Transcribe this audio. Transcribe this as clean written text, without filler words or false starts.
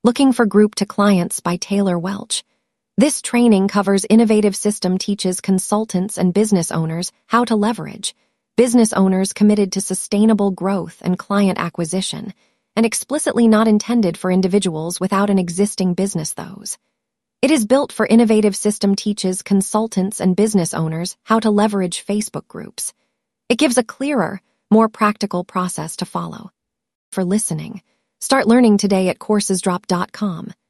Looking for Group to Clients by Taylor Welch. This training covers innovative system teaches consultants and business owners how to leverage business owners committed to sustainable growth and client acquisition, and explicitly not intended for individuals without an existing business those. It is built for innovative system teaches consultants and business owners how to leverage Facebook groups. It gives a clearer, more practical process to follow. For listening, start learning today at coursesdrop.com.